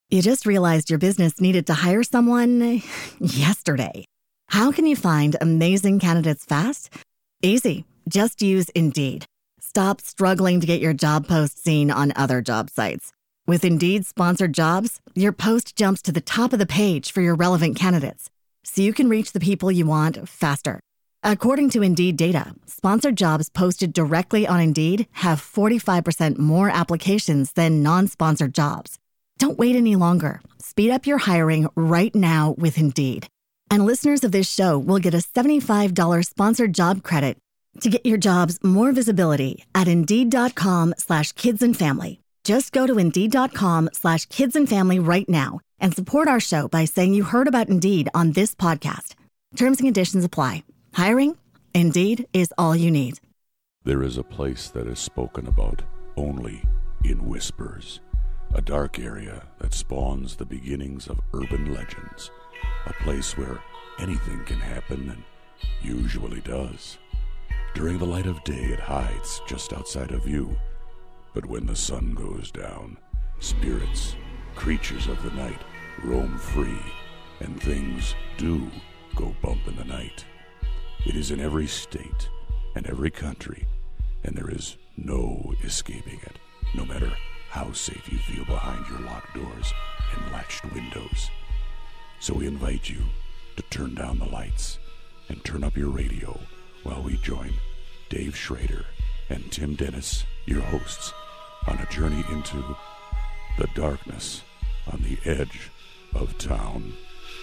You just realized your business needed to hire someone yesterday. How can you find amazing candidates fast? Easy. Just use Indeed. Stop struggling to get your job post seen on other job sites. With Indeed sponsored jobs, your post jumps to the top of the page for your relevant candidates, so you can reach the people you want faster. According to Indeed data, sponsored jobs posted directly on Indeed have 45% more applications than non-sponsored jobs. Don't wait any longer. Speed up your hiring right now with Indeed. And listeners of this show will get a $75 sponsored job credit to get your jobs more visibility at Indeed.com/kidsandfamily. Just go to Indeed.com/kidsandfamily right now and support our show by saying you heard about Indeed on this podcast. Terms and conditions apply. Hiring? Indeed is all you need. There is a place that is spoken about only in whispers. A dark area that spawns the beginnings of urban legends. A place where anything can happen and usually does. During the light of day, it hides just outside of view. But when the sun goes down, spirits, creatures of the night, roam free, and things do go bump in the night. It is in every state and every country, and there is no escaping it, no matter how safe you feel behind your locked doors and latched windows. So we invite you to turn down the lights and turn up your radio while we join Dave Schrader and Tim Dennis, your hosts, on a journey into the darkness on the edge of town.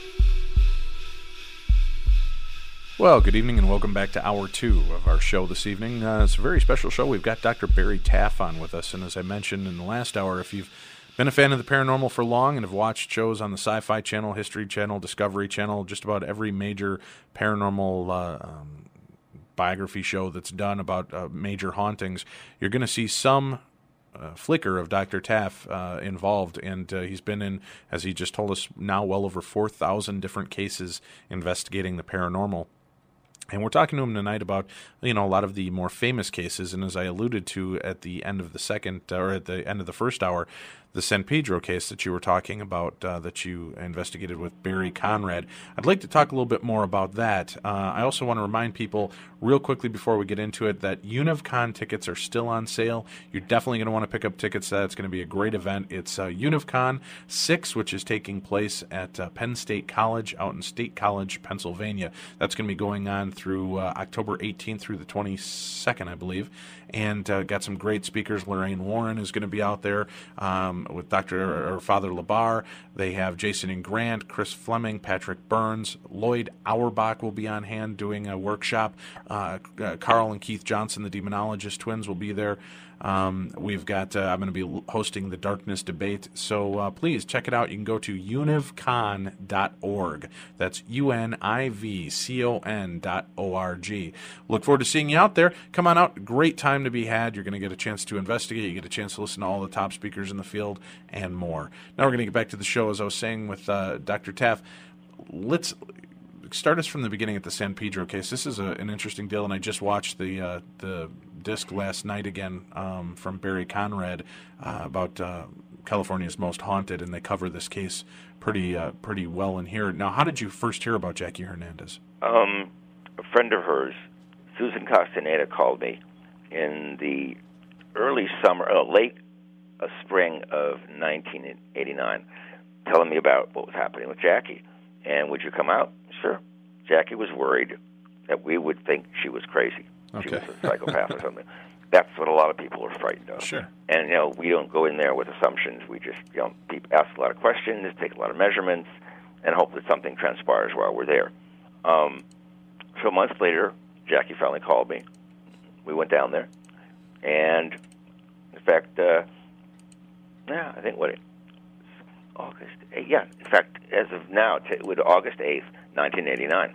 Well, good evening and welcome back to Hour 2 of our show this evening. It's a very special show. We've got Dr. Barry Taff on with us, and as I mentioned in the last hour, if you've been a fan of the paranormal for long and have watched shows on the Sci-Fi Channel, History Channel, Discovery Channel, just about every major paranormal biography show that's done about major hauntings, you're going to see some flicker of Dr. Taff involved, and he's been in, as he just told us, now well over 4,000 different cases investigating the paranormal. And we're talking to him tonight about, a lot of the more famous cases. And as I alluded to at the end of the first hour, the San Pedro case that you were talking about, that you investigated with Barry Conrad. I'd like to talk a little bit more about that. I also want to remind people real quickly before we get into it that UnivCon tickets are still on sale. You're definitely going to want to pick up tickets. That's going to be a great event. It's UnivCon 6, which is taking place at Penn State College out in State College, Pennsylvania. That's going to be going on through October 18th through the 22nd, I believe. And got some great speakers. Lorraine Warren is going to be out there with Father Labar. They have Jason and Grant, Chris Fleming, Patrick Burns. Lloyd Auerbach will be on hand doing a workshop. Carl and Keith Johnson, the Demonologist twins, will be there. We've got, I'm going to be hosting the Darkness Debate, so please check it out. You can go to univcon.org. That's UNIVCON.org. Look forward to seeing you out there. Come on out. Great time to be had. You're going to get a chance to investigate. You get a chance to listen to all the top speakers in the field and more. Now we're going to get back to the show, as I was saying, with Dr. Taff. Let's start us from the beginning at the San Pedro case. This is an interesting deal, and I just watched the disc last night again from Barry Conrad about California's Most Haunted, and they cover this case pretty well in here. Now, how did you first hear about Jackie Hernandez? A friend of hers, Susan Castaneda, called me in the early summer, late spring of 1989, telling me about what was happening with Jackie. And would you come out? Sure. Jackie was worried that we would think she was crazy. Okay. She was a psychopath or something. That's what a lot of people are frightened of. Sure. And, we don't go in there with assumptions. We just, people ask a lot of questions, take a lot of measurements, and hope that something transpires while we're there. So months later, Jackie finally called me. We went down there. And, in fact, I think August 8th. Yeah, in fact, as of now, with August 8th, 1989.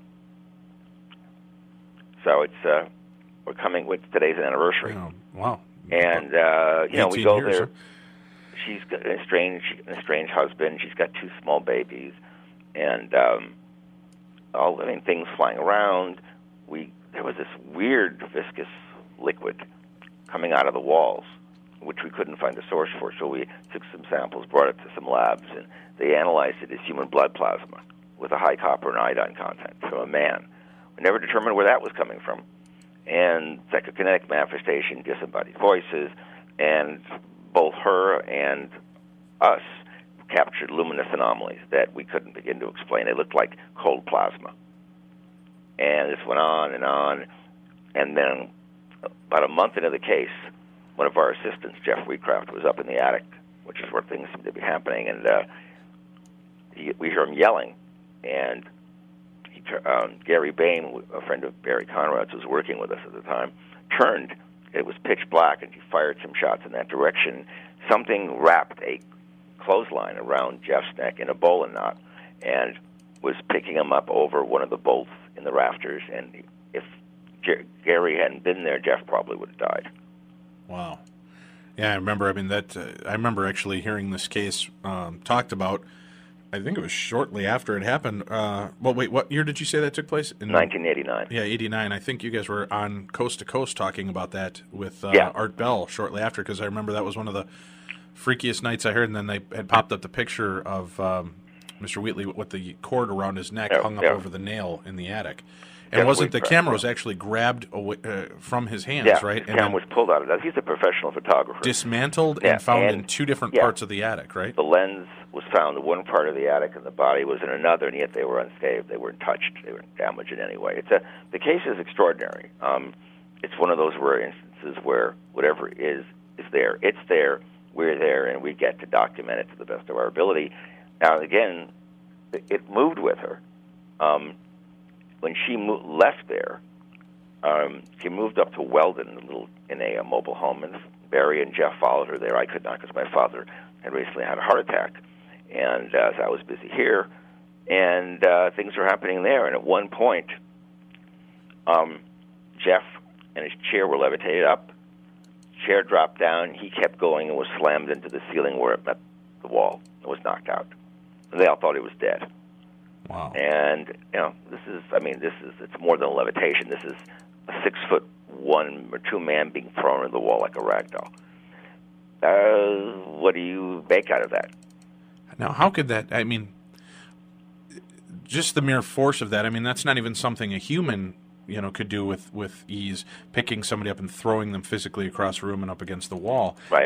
So it's we're coming with today's anniversary. Oh, wow! And we go there. Huh? She's got an estranged husband. She's got 2 small babies, and things flying around. There was this weird viscous liquid coming out of the walls which we couldn't find a source for. So we took some samples, brought it to some labs, and they analyzed it as human blood plasma with a high copper and iodine content from a man. We never determined where that was coming from. And psychokinetic manifestation, disembodied voices, and both her and us captured luminous anomalies that we couldn't begin to explain. They looked like cold plasma. And this went on, and then about a month into the case, one of our assistants, Jeff Wheatcraft, was up in the attic, which is where things seem to be happening, and we hear him yelling, and Gary Bain, a friend of Barry Conrad's, who was working with us at the time, turned. It was pitch black, and he fired some shots in that direction. Something wrapped a clothesline around Jeff's neck in a bowline knot and was picking him up over one of the bolts in the rafters, and if Gary hadn't been there, Jeff probably would have died. Wow. Yeah, I remember. I mean, I remember actually hearing this case talked about. I think it was shortly after it happened. Well, wait, what year did you say that took place? In 1989. Yeah, 89. I think you guys were on Coast to Coast talking about that with Art Bell shortly after, because I remember that was one of the freakiest nights I heard, and then they had popped up the picture of Mr. Wheatley with the cord around his neck hung up over the nail in the attic. And wasn't the camera was actually grabbed away, from his hands, right? The camera was pulled out of that. He's a professional photographer. Dismantled and found in two different parts of the attic, right? The lens was found in one part of the attic, and the body was in another, and yet they were unscathed. They weren't touched. They weren't damaged in any way. The case is extraordinary. It's one of those rare instances where whatever is there. It's there. We're there, and we get to document it to the best of our ability. Now, again, it moved with her. When she left there, she moved up to Weldon, in a mobile home, and Barry and Jeff followed her there. I could not because my father had recently had a heart attack, and I was busy here, and things were happening there. And at one point, Jeff and his chair were levitated up. Chair dropped down. He kept going and was slammed into the ceiling where it met the wall. It was knocked out. And they all thought he was dead. Wow. And, it's more than a levitation. This is a 6'1" or 2 man being thrown into the wall like a rag doll. What do you make out of that? Now, how could that, just the mere force of that, that's not even something a human, could do with ease, picking somebody up and throwing them physically across the room and up against the wall. Right,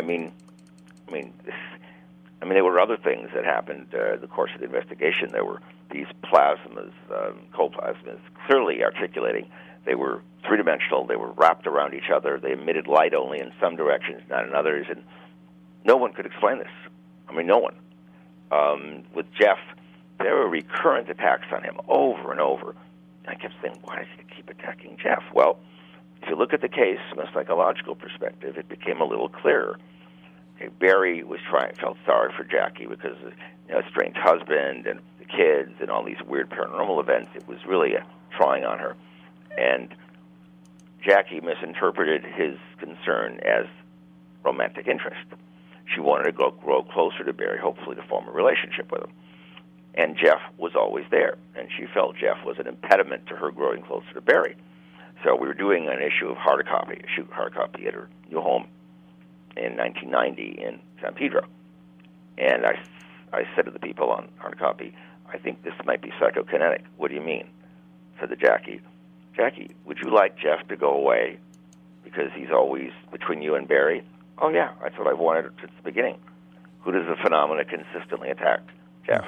there were other things that happened in the course of the investigation. There were these plasmas, cold plasmas, clearly articulating. They were three-dimensional. They were wrapped around each other. They emitted light only in some directions, not in others, and no one could explain this. No one. With Jeff, there were recurrent attacks on him over and over. And I kept saying, why does he keep attacking Jeff? Well, if you look at the case from a psychological perspective, it became a little clearer. Barry felt sorry for Jackie because of estranged husband and the kids and all these weird paranormal events. It was really trying on her. And Jackie misinterpreted his concern as romantic interest. She wanted to grow closer to Barry, hopefully to form a relationship with him. And Jeff was always there, and she felt Jeff was an impediment to her growing closer to Barry. So we were doing an issue of hard copy at her new home in 1990 in San Pedro. And I said to the people on hard copy, I think this might be psychokinetic. What do you mean? Said to Jackie, would you like Jeff to go away because he's always between you and Barry? Oh, yeah, that's what I've wanted since the beginning. Who does the phenomena consistently attack? Jeff.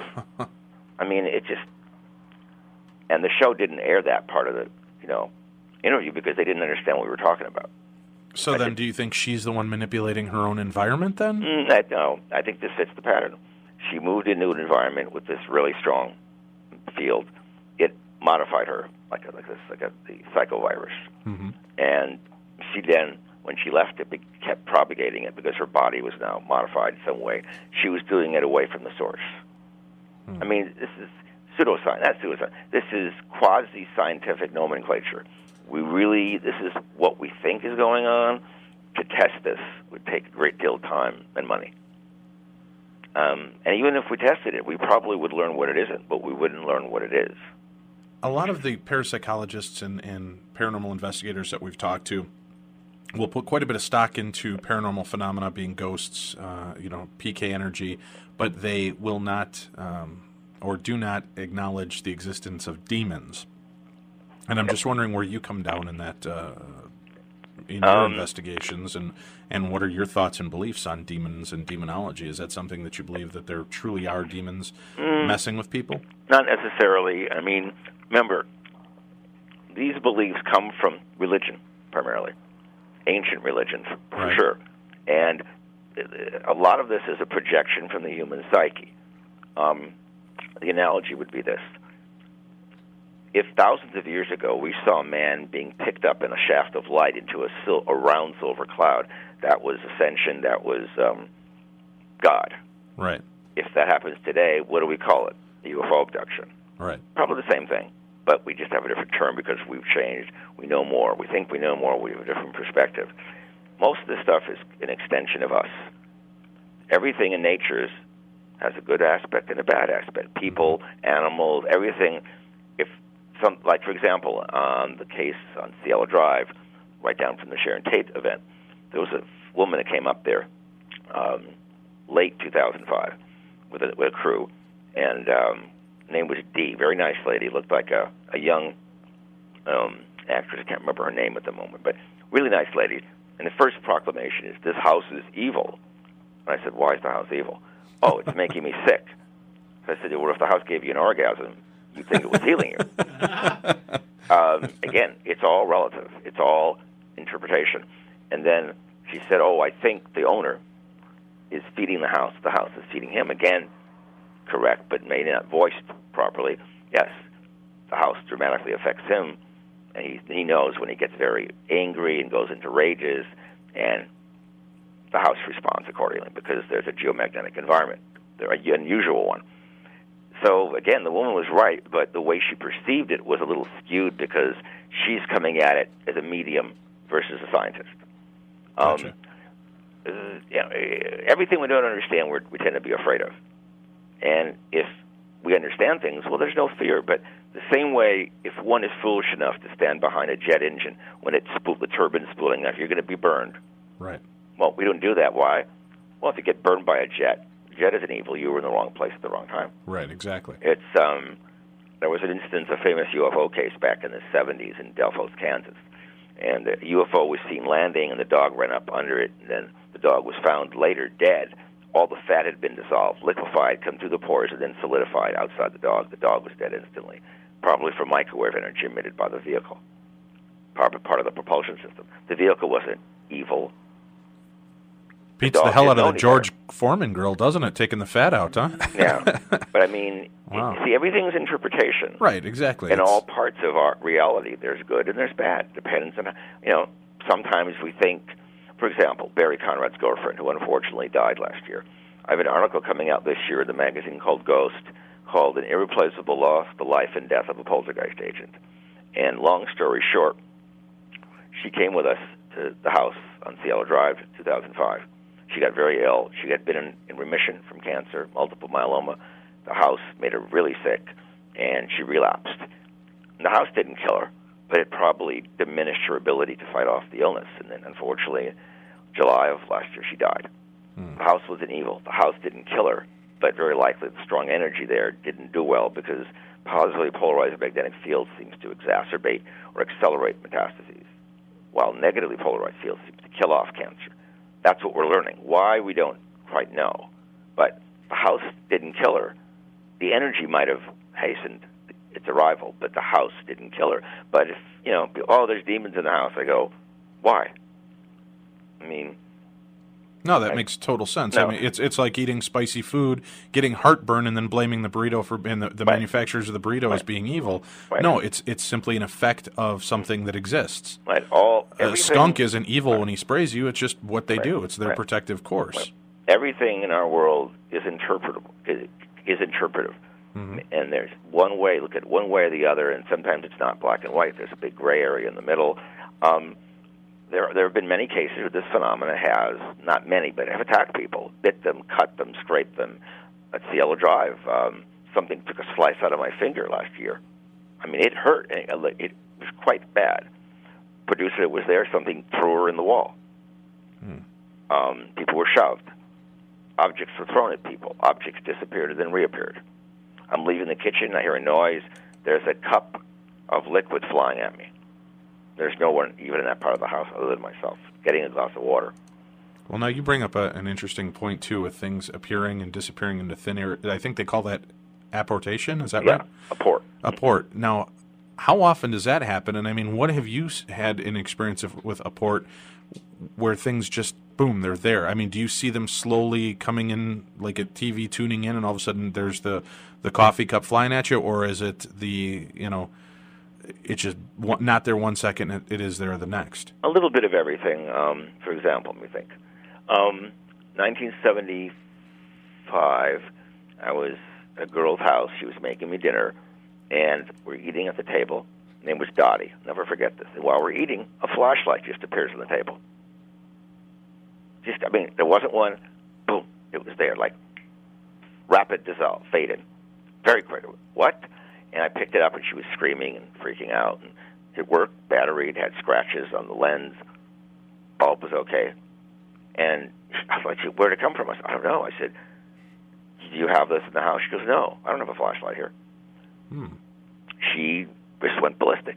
It just... And the show didn't air that part of the, interview because they didn't understand what we were talking about. So then do you think she's the one manipulating her own environment then? No, I think this fits the pattern. She moved into an environment with this really strong field. It modified her like the psychovirus. Mm-hmm. And she then, when she left it, kept propagating it because her body was now modified in some way. She was doing it away from the source. This is pseudoscience, not suicide. This is quasi-scientific nomenclature. This is what we think is going on. To test this would take a great deal of time and money. And even if we tested it, we probably would learn what it isn't, but we wouldn't learn what it is. A lot of the parapsychologists and paranormal investigators that we've talked to will put quite a bit of stock into paranormal phenomena being ghosts, PK energy, but they will not or do not acknowledge the existence of demons. And I'm just wondering where you come down in that, in your investigations, and what are your thoughts and beliefs on demons and demonology? Is that something that you believe that there truly are demons messing with people? Not necessarily. I mean, remember, these beliefs come from religion, primarily. Ancient religions, for sure. And a lot of this is a projection from the human psyche. The analogy would be this. If thousands of years ago we saw a man being picked up in a shaft of light into a round silver cloud, that was ascension, that was God. Right. If that happens today, what do we call it? A UFO abduction. Right. Probably the same thing, but we just have a different term because we've changed. We know more. We think we know more. We have a different perspective. Most of this stuff is an extension of us. Everything in nature has a good aspect and a bad aspect. People, animals, everything. Like, for example, on the case on Cielo Drive, right down from the Sharon Tate event, there was a woman that came up there late 2005 with a crew, and her name was Dee, very nice lady, looked like a young actress. I can't remember her name at the moment, but really nice lady. And the first proclamation is, "This house is evil." And I said, "Why is the house evil?" "Oh, it's making me sick." So I said, "Well, if the house gave you an orgasm, you'd think it was healing you." Again, it's all relative. It's all interpretation. And then she said, "Oh, I think the owner is feeding the house. The house is feeding him." Again, correct, but maybe not voiced properly. Yes, the house dramatically affects him, and he knows when he gets very angry and goes into rages, and the house responds accordingly because there's a geomagnetic environment. They're an unusual one. So, again, the woman was right, but the way she perceived it was a little skewed because she's coming at it as a medium versus a scientist. Gotcha. Everything we don't understand, we tend to be afraid of. And if we understand things, well, there's no fear. But the same way, if one is foolish enough to stand behind a jet engine when the turbine's spooling up, you're going to be burned. Right. Well, we don't do that. Why? Well, if you get burned by a jet isn't evil. You were in the wrong place at the wrong time. Right, exactly. It's there was an instance, a famous UFO case back in the 70s in Delphos, Kansas. And the UFO was seen landing, and the dog ran up under it, and then the dog was found later dead. All the fat had been dissolved, liquefied, come through the pores, and then solidified outside the dog. The dog was dead instantly, probably from microwave energy emitted by the vehicle, part of the propulsion system. The vehicle wasn't evil. Beats the hell out of the George Foreman grill, doesn't it? Taking the fat out, huh? Yeah. But I mean, wow. See, everything's interpretation. Right, exactly. In all parts of our reality, there's good and there's bad. Depends on, sometimes we think, for example, Barry Conrad's girlfriend, who unfortunately died last year. I have an article coming out this year in the magazine called Ghost, called An Irreplaceable Loss, The Life and Death of a Poltergeist Agent. And long story short, she came with us to the house on Cielo Drive in 2005. She got very ill. She had been in remission from cancer, multiple myeloma. The house made her really sick, and she relapsed. And the house didn't kill her, but it probably diminished her ability to fight off the illness. And then, unfortunately, July of last year, she died. The house wasn't evil. The house didn't kill her, but very likely the strong energy there didn't do well because positively polarized magnetic field seems to exacerbate or accelerate metastases, while negatively polarized field seems to kill off cancer. That's what we're learning. Why, we don't quite know. But the house didn't kill her. The energy might have hastened its arrival, but the house didn't kill her. But if, there's demons in the house, I go, why? I mean... No, that makes total sense. No. I mean, it's like eating spicy food, getting heartburn, and then blaming the burrito and the right. manufacturers of the burrito as being evil. Right. No, it's simply an effect of something that exists. Right. A skunk isn't evil when he sprays you. It's just what they do. It's their protective course. Right. Everything in our world is interpretable. Is interpretive. Mm-hmm. And there's one way. Look at one way or the other, and sometimes it's not black and white. There's a big gray area in the middle. There have been many cases where this phenomena has, not many, but have attacked people, bit them, cut them, scraped them. At Cielo Drive, something took a slice out of my finger last year. I mean, it hurt. It was quite bad. producer that was there, something threw her in the wall. People were shoved. Objects were thrown at people. Objects disappeared and then reappeared. I'm leaving the kitchen. I hear a noise. There's a cup of liquid flying at me. There's no one even in that part of the house other than myself getting a glass of water. Well, now you bring up an interesting point, too, with things appearing and disappearing into thin air. I think they call that apportation. Is that right? Yeah, apport. Apport. Now, how often does that happen? And, I mean, what have you had an experience with apport where things just, boom, they're there? I mean, do you see them slowly coming in, like a TV tuning in, and all of a sudden there's the coffee cup flying at you? Or is it it's just not there 1 second, it is there the next? A little bit of everything. For example, let me think. 1975, I was at a girl's house. She was making me dinner, and we're eating at the table. Her name was Dottie. I'll never forget this. And while we're eating, a flashlight just appears on the table. There wasn't one. Boom. It was there, like rapid dissolve, fade in. Very quick. What? And I picked it up, and she was screaming and freaking out. And it worked. Battery. It had scratches on the lens. Bulb was okay. And I was like, where'd it come from? I said, I don't know. I said, do you have this in the house? She goes, no, I don't have a flashlight here. She just went ballistic.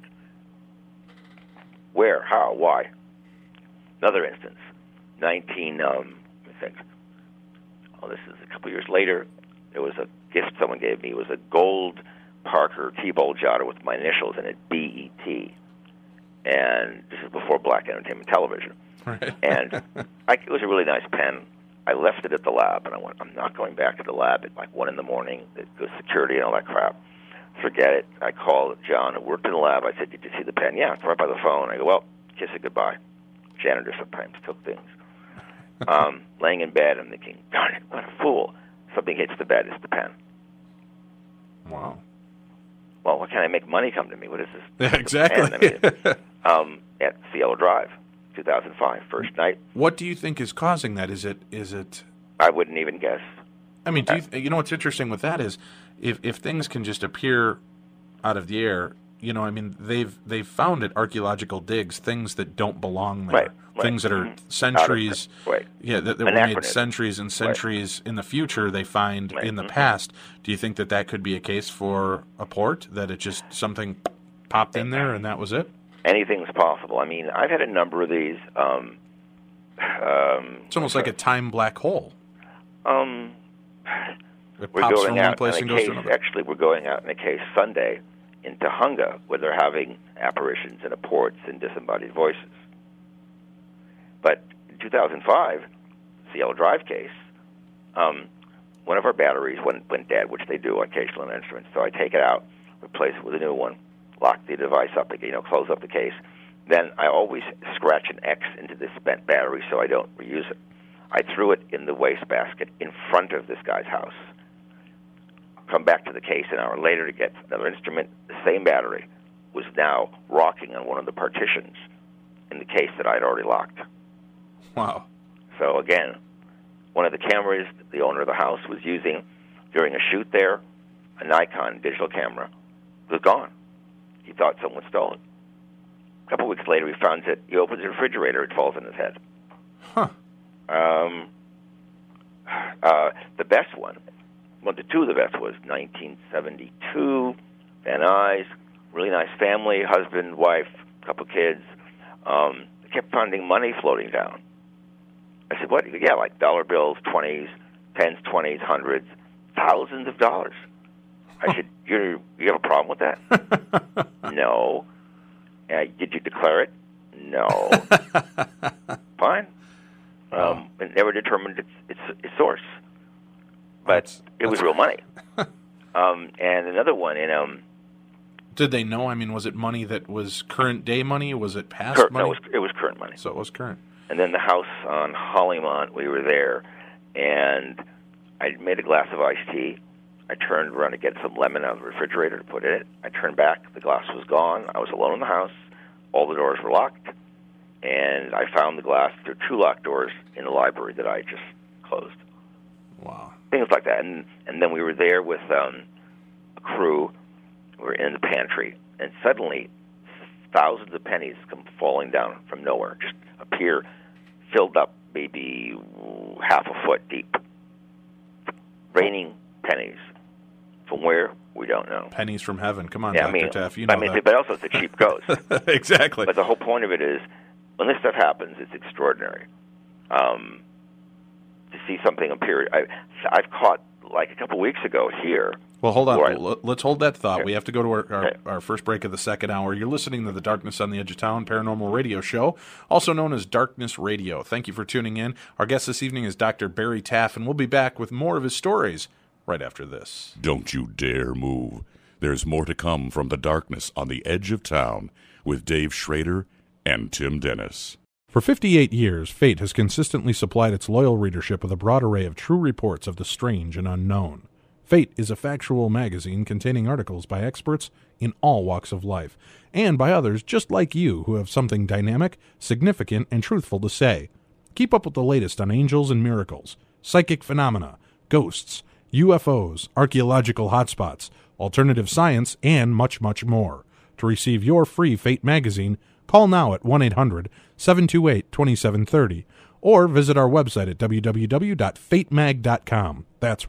Where? How? Why? Another instance. Let me think. This is a couple years later. There was a gift someone gave me. It was a gold Parker T-Bulgiotta with my initials in it, BET. And this is before Black Entertainment Television. Right. And it was a really nice pen. I left it at the lab, and I went, I'm not going back to the lab at like 1 in the morning. There's security and all that crap. Forget it. I called John, who worked in the lab. I said, did you see the pen? Yeah, it's right by the phone. I go, well, kiss it goodbye. Janitor sometimes took things. Laying in bed, I'm thinking, darn it, what a fool. Something hits the bed, it's the pen. Wow. Well, what can I make money come to me? What is this? Yeah, exactly. At Cielo Drive, 2005, first night. What do you think is causing that? Is it? I wouldn't even guess. I mean, you know what's interesting with that is if things can just appear out of the air, I mean, they've found at archaeological digs things that don't belong there. Right. Things that are centuries. Right. Yeah, that were made centuries and centuries in the future. They find in the past. Do you think that could be a case for apport? That it just something popped in there and that was it? Anything's possible. I mean, I've had a number of these. It's almost like a time black hole. We're pops going from out one place in and a goes case. to another. Actually, we're going out in a case Sunday in Tahunga, where they're having apparitions and apports and disembodied voices. But in 2005, Cielo Drive case, one of our batteries went dead, which they do on occasional instruments. So I take it out, replace it with a new one, lock the device up again, close up the case. Then I always scratch an X into this spent battery so I don't reuse it. I threw it in the wastebasket in front of this guy's house. Come back to the case an hour later to get another instrument. The same battery was now rocking on one of the partitions in the case that I'd already locked. Wow. So again, one of the cameras the owner of the house was using during a shoot there, a Nikon digital camera, was gone. He thought someone stole it. A couple weeks later, he finds it. He opens the refrigerator. It falls on his head. Huh. The best one, well, the two of the best was 1972, Van Nuys, really nice family, husband, wife, couple kids. They kept finding money floating down. I said, what? Yeah, like dollar bills, 20s, 10s, 20s, 100s, thousands of dollars. I said, you have a problem with that? No. Did you declare it? No. Fine. It never determined its source. But it was real money. And another one in... Did they know? I mean, was it money that was current day money? Was it past money? No, it was current money. So it was current. And then the house on Hollymont, we were there, and I made a glass of iced tea. I turned around to get some lemon out of the refrigerator to put in it. I turned back. The glass was gone. I was alone in the house. All the doors were locked. And I found the glass. There were two locked doors in the library that I just closed. Wow. Things like that. And then we were there with a crew. We were in the pantry. And suddenly, thousands of pennies come falling down from nowhere, just appear filled up maybe half a foot deep. Raining pennies. From where? We don't know. Pennies from heaven. Come on, Dr. Taff, you know that. But also it's a cheap ghost. Exactly. But the whole point of it is, when this stuff happens, it's extraordinary. To see something appear, I've caught, like a couple weeks ago here. Well, hold on. Let's hold that thought. Okay. We have to go to our first break of the second hour. You're listening to the Darkness on the Edge of Town Paranormal Radio Show, also known as Darkness Radio. Thank you for tuning in. Our guest this evening is Dr. Barry Taff, and we'll be back with more of his stories right after this. Don't you dare move. There's more to come from the Darkness on the Edge of Town with Dave Schrader and Tim Dennis. For 58 years, Fate has consistently supplied its loyal readership with a broad array of true reports of the strange and unknown. Fate is a factual magazine containing articles by experts in all walks of life, and by others just like you who have something dynamic, significant, and truthful to say. Keep up with the latest on angels and miracles, psychic phenomena, ghosts, UFOs, archaeological hotspots, alternative science, and much, much more. To receive your free Fate magazine, call now at 1-800-728-2730 or visit our website at www.fatemag.com. That's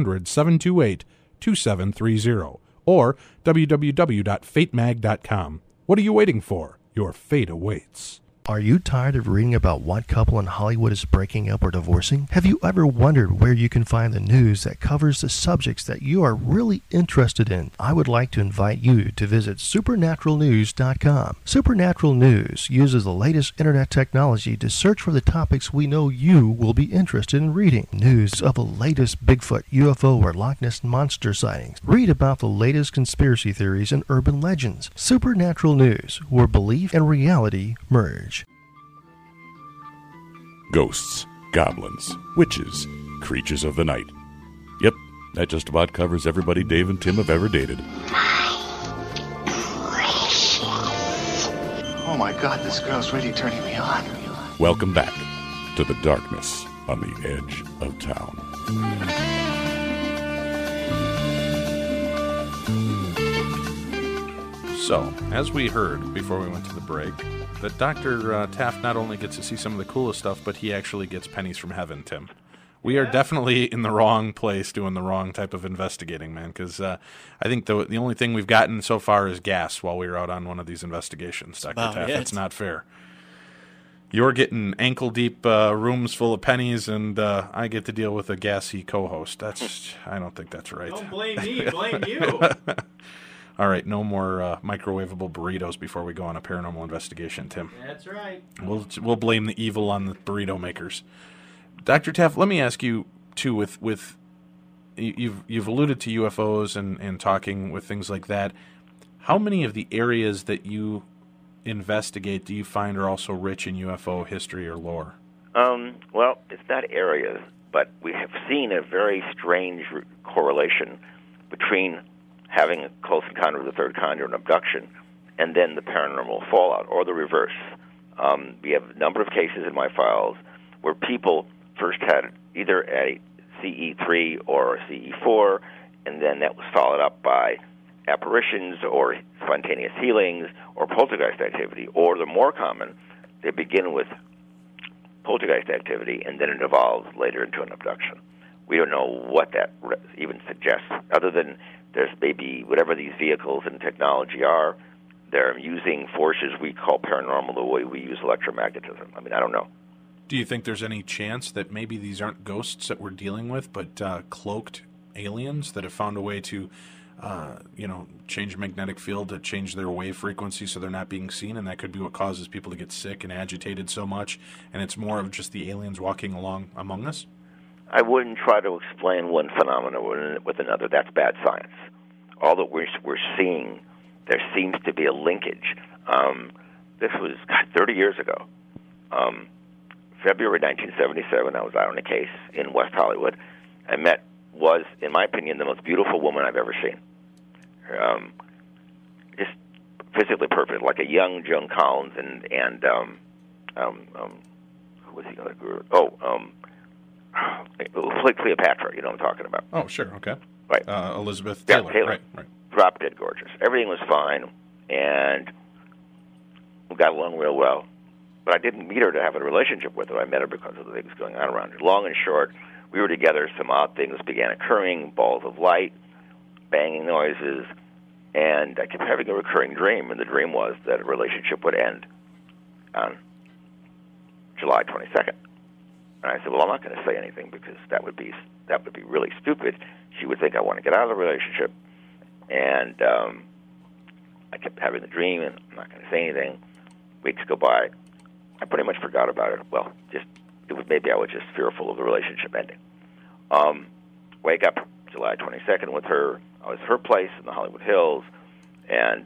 1-800-728-2730 or www.fatemag.com. What are you waiting for? Your fate awaits. Are you tired of reading about what couple in Hollywood is breaking up or divorcing? Have you ever wondered where you can find the news that covers the subjects that you are really interested in? I would like to invite you to visit supernaturalnews.com. Supernatural News uses the latest internet technology to search for the topics we know you will be interested in reading. News of the latest Bigfoot, UFO, or Loch Ness Monster sightings. Read about the latest conspiracy theories and urban legends. Supernatural News, where belief and reality merge. Ghosts, goblins, witches, creatures of the night. Yep, that just about covers everybody Dave and Tim have ever dated. Oh my God, this girl's really turning me on. Welcome back to the Darkness on the Edge of Town. So, as we heard before we went to the break, that Dr. Taft not only gets to see some of the coolest stuff, but he actually gets pennies from heaven, Tim. We are definitely in the wrong place doing the wrong type of investigating, man, because I think the only thing we've gotten so far is gas while we were out on one of these investigations, Dr. Taft. That's not fair. You're getting ankle-deep rooms full of pennies, and I get to deal with a gassy co-host. I don't think that's right. Don't blame me, blame you. All right, no more microwavable burritos before we go on a paranormal investigation, Tim. That's right. We'll blame the evil on the burrito makers. Dr. Taft, let me ask you too. With you've alluded to UFOs and talking with things like that. How many of the areas that you investigate do you find are also rich in UFO history or lore? Well, it's not areas, but we have seen a very strange correlation between having a close encounter of the third kind or an abduction, and then the paranormal fallout, or the reverse. We have a number of cases in my files where people first had either a CE3 or a CE4, and then that was followed up by apparitions or spontaneous healings or poltergeist activity, or the more common, they begin with poltergeist activity, and then it evolves later into an abduction. We don't know what that even suggests, other than there's maybe whatever these vehicles and technology are, they're using forces we call paranormal the way we use electromagnetism. I mean, I don't know. Do you think there's any chance that maybe these aren't ghosts that we're dealing with, but cloaked aliens that have found a way to, change magnetic field to change their wave frequency so they're not being seen, and that could be what causes people to get sick and agitated so much, and it's more of just the aliens walking along among us? I wouldn't try to explain one phenomenon with another. That's bad science. All that we're seeing, there seems to be a linkage. This was 30 years ago. February 1977, I was out on a case in West Hollywood. I met, was, in my opinion, the most beautiful woman I've ever seen. Just physically perfect, like a young Joan Collins and who was the other girl? Cleopatra, you know what I'm talking about. Oh, sure, okay. Right. Elizabeth Taylor. Taylor. Right. Drop dead gorgeous. Everything was fine, and We got along real well. But I didn't meet her to have a relationship with her. I met her because of the things going on around her. Long and short, we were together. Some odd things began occurring, balls of light, banging noises, and I kept having a recurring dream, and the dream was that a relationship would end on July 22nd. And I said, well, I'm not going to say anything because that would be really stupid. She would think I want to get out of the relationship, and I kept having the dream, and I'm not going to say anything. Weeks go by. I pretty much forgot about it. Well, maybe I was just fearful of the relationship ending. Wake up July 22nd with her. I was at her place in the Hollywood Hills, and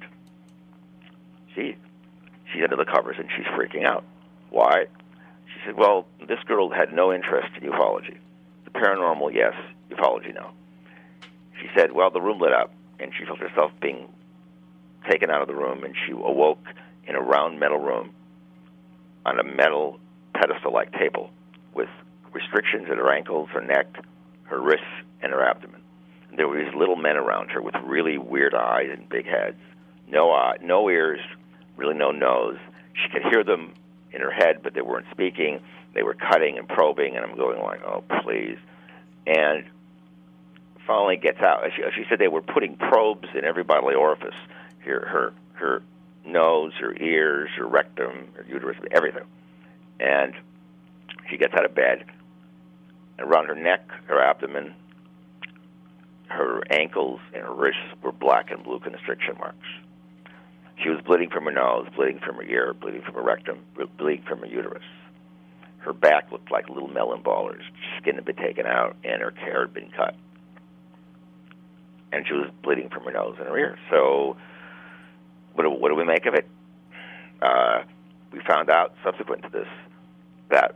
she's under the covers, and she's freaking out. Why? She said, well, this girl had no interest in ufology. The paranormal, yes. Ufology, no. She said, well, the room lit up, and she felt herself being taken out of the room, and she awoke in a round metal room on a metal pedestal-like table with restrictions at her ankles, her neck, her wrists, and her abdomen. And there were these little men around her with really weird eyes and big heads. No ears, really no nose. She could hear them in her head, but they weren't speaking. They were cutting and probing, and I'm going like, oh, please. And finally gets out. She said they were putting probes in every bodily orifice, her nose, her ears, her rectum, her uterus, everything. And she gets out of bed. Around her neck, her abdomen, her ankles, and her wrists were black and blue constriction marks. She was bleeding from her nose, bleeding from her ear, bleeding from her rectum, bleeding from her uterus. Her back looked like little melon ballers. Skin had been taken out, and her hair had been cut. And she was bleeding from her nose and her ear. So what do we make of it? We found out subsequent to this that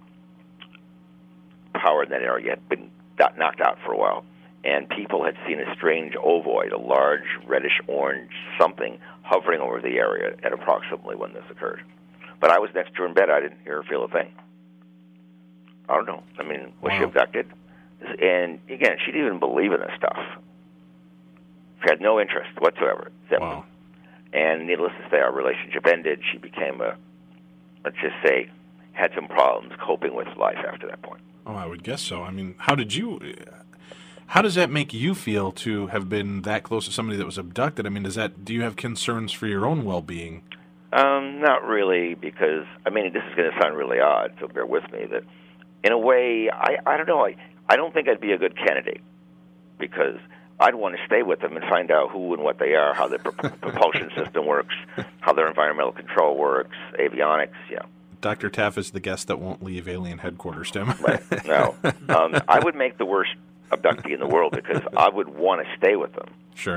power in that area had been knocked out for a while, and people had seen a strange ovoid, a large reddish-orange something hovering over the area at approximately when this occurred. But I was next to her in bed. I didn't hear or feel a thing. I don't know. I mean, was she abducted? And, again, she didn't even believe in this stuff. She had no interest whatsoever. Wow. And needless to say, our relationship ended. She became let's just say, had some problems coping with life after that point. Oh, I would guess so. I mean, how does that make you feel to have been that close to somebody that was abducted? I mean, do you have concerns for your own well-being? Not really, because, I mean, this is going to sound really odd, so bear with me, that in a way, I don't know, I don't think I'd be a good candidate, because I'd want to stay with them and find out who and what they are, how their propulsion system works, how their environmental control works, avionics, Dr. Taff is the guest that won't leave alien headquarters, Tim. Right. No. I would make the worst abductee in the world because I would want to stay with them. Sure.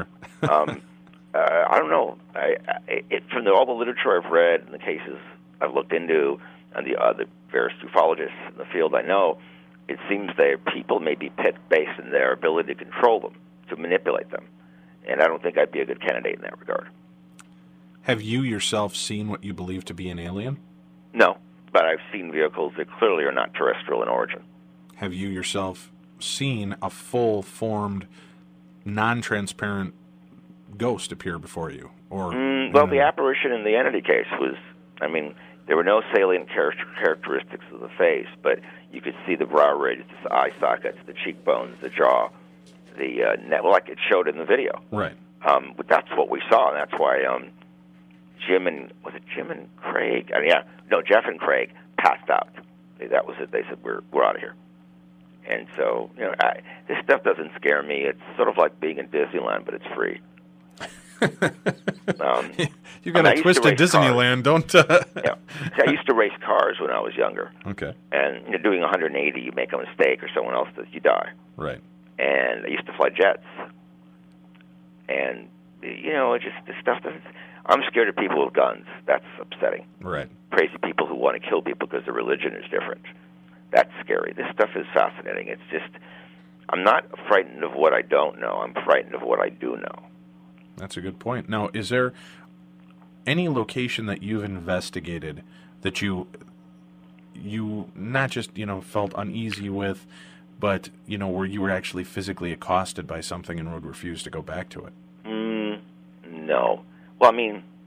I don't know. From all the literature I've read and the cases I've looked into and the various ufologists in the field I know, it seems that people may be pit-based in their ability to control them, to manipulate them. And I don't think I'd be a good candidate in that regard. Have you yourself seen what you believe to be an alien? No, but I've seen vehicles that clearly are not terrestrial in origin. Have you yourself seen a full-formed, non-transparent ghost appear before you? Or the apparition in the entity case was, I mean, there were no salient characteristics of the face, but you could see the brow ridge, the eye sockets, the cheekbones, the jaw, the neck, like it showed in the video. Right. That's what we saw, and that's why Jim and Craig? Jeff and Craig passed out. That was it. They said, we're out of here. And so, this stuff doesn't scare me. It's sort of like being in Disneyland, but it's free. You've got a twist in Disneyland, don't... Yeah. See, I used to race cars when I was younger. Okay. And you're doing 180, you make a mistake, or someone else does, you die. Right. And I used to fly jets. And, this stuff doesn't... I'm scared of people with guns. That's upsetting. Right. Crazy people who want to kill people because their religion is different. That's scary. This stuff is fascinating. It's just, I'm not frightened of what I don't know. I'm frightened of what I do know. That's a good point. Now, is there any location that you've investigated that you not just, felt uneasy with, but, where you were actually physically accosted by something and would refuse to go back to it? No. Well, I mean,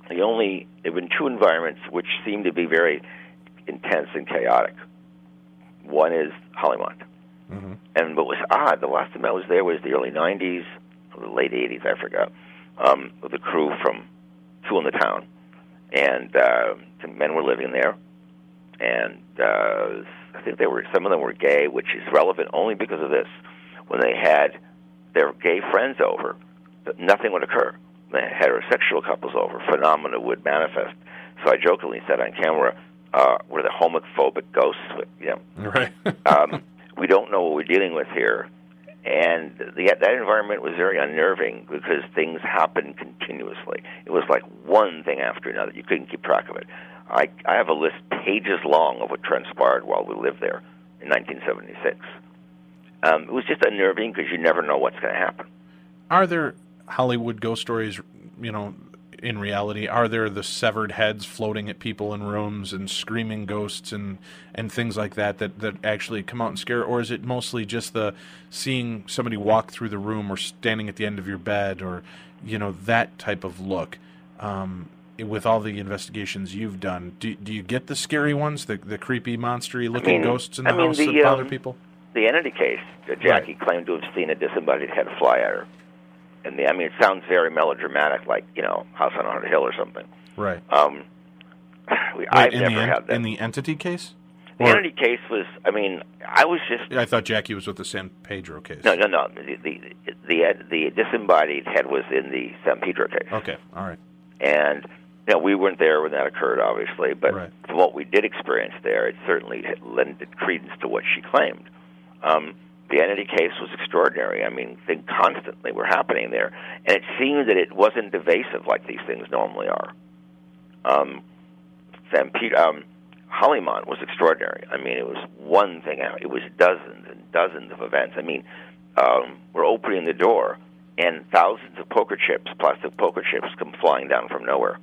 There have been two environments which seem to be very intense and chaotic. One is Hollymont. Mm-hmm. And what was odd, the last time I was there was the early 90s, or the late 80s, I forgot, with a crew from Two in the Town. And some men were living there. And I think some of them were gay, which is relevant only because of this. When they had their gay friends over, nothing would occur. When they had heterosexual couples over, phenomena would manifest. So I jokingly said on camera, we're the homophobic ghosts. Right. We don't know what we're dealing with here. And that environment was very unnerving because things happened continuously. It was like one thing after another. You couldn't keep track of it. I have a list pages long of what transpired while we lived there in 1976. It was just unnerving because you never know what's going to happen. Are there Hollywood ghost stories, in reality? Are there the severed heads floating at people in rooms and screaming ghosts and things like that actually come out and scare? Or is it mostly just the seeing somebody walk through the room or standing at the end of your bed or, that type of look? With all the investigations you've done, do you get the scary ones, the creepy, monstery looking ghosts in the house that bother people? The entity case, Jackie claimed to have seen a disembodied head fly at her. And it sounds very melodramatic, like, House on Haunted Hill or something. Right. I've never had that. In the entity case? The entity case was, I was just... I thought Jackie was with the San Pedro case. No. The disembodied head was in the San Pedro case. Okay, all right. And, we weren't there when that occurred, obviously, but right. From what we did experience there, it certainly lended credence to what she claimed. The entity case was extraordinary. Things constantly were happening there. And it seemed that it wasn't divisive like these things normally are. Hollymont was extraordinary. It was one thing out. It was dozens and dozens of events. We're opening the door, and thousands of plastic poker chips, come flying down from nowhere.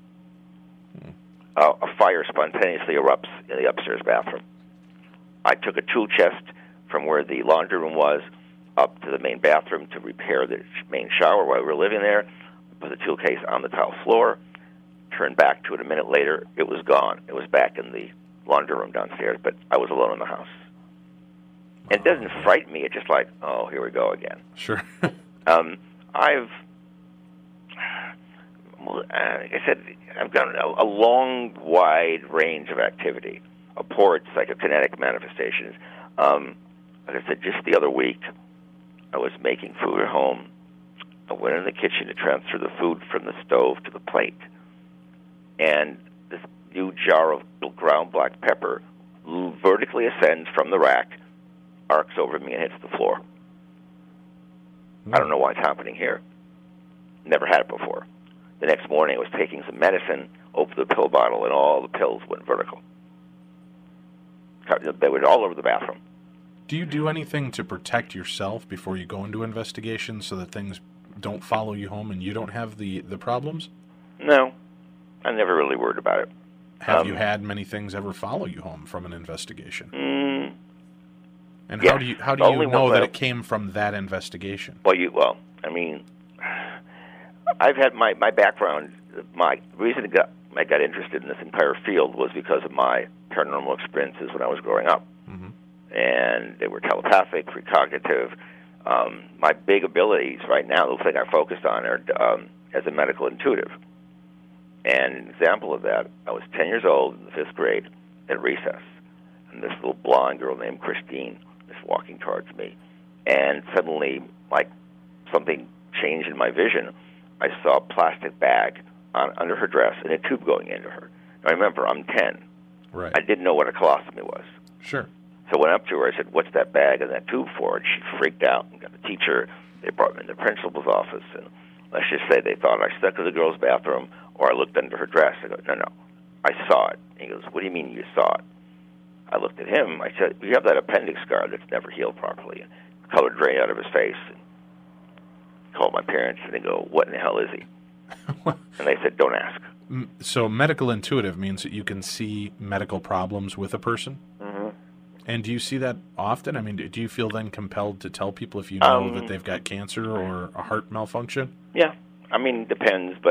A fire spontaneously erupts in the upstairs bathroom. I took a tool chest from where the laundry room was up to the main bathroom to repair the main shower while we were living there. Put the tool case on the tile floor, turned back to it a minute later. It was gone. It was back in the laundry room downstairs, but I was alone in the house. And it doesn't frighten me. It's just like, oh, here we go again. Sure. Like I said, I've got a long, wide range of activity, abhorrent psychokinetic manifestations. Like I said, just the other week, I was making food at home. I went in the kitchen to transfer the food from the stove to the plate. And this huge jar of ground black pepper vertically ascends from the rack, arcs over me, and hits the floor. I don't know why it's happening here. Never had it before. The next morning, I was taking some medicine, opened the pill bottle, and all the pills went vertical. They were all over the bathroom. Do you do anything to protect yourself before you go into investigations so that things don't follow you home and you don't have the problems? No. I never really worried about it. Have you had many things ever follow you home from an investigation? And yes. how do you know that it came from that investigation? I've had my background. My reason I got interested in this entire field was because of my paranormal experiences when I was growing up. Mm-hmm. And they were telepathic, precognitive. My big abilities right now, the thing I focused on, are as a medical intuitive. And an example of that, I was 10 years old in the 5th grade at recess, and this little blonde girl named Christine is walking towards me. And suddenly, like, something changed in my vision. I saw a plastic bag under her dress and a tube going into her. Now, remember, I'm 10. Right. I didn't know what a colostomy was. Sure. So I went up to her. I said, "What's that bag and that tube for?" And she freaked out and got the teacher. They brought me in the principal's office, and let's just say they thought I stuck to the girl's bathroom or I looked under her dress. I go, no, I saw it. And he goes, "What do you mean you saw it?" I looked at him. I said, "You have that appendix scar that's never healed properly." And color drained out of his face. And called my parents, and they go, "What in the hell is he?" And they said, "Don't ask." So medical intuitive means that you can see medical problems with a person? Mm-hmm. And do you see that often? I mean, do you feel then compelled to tell people if you know that they've got cancer or a heart malfunction? Yeah. I mean, depends, but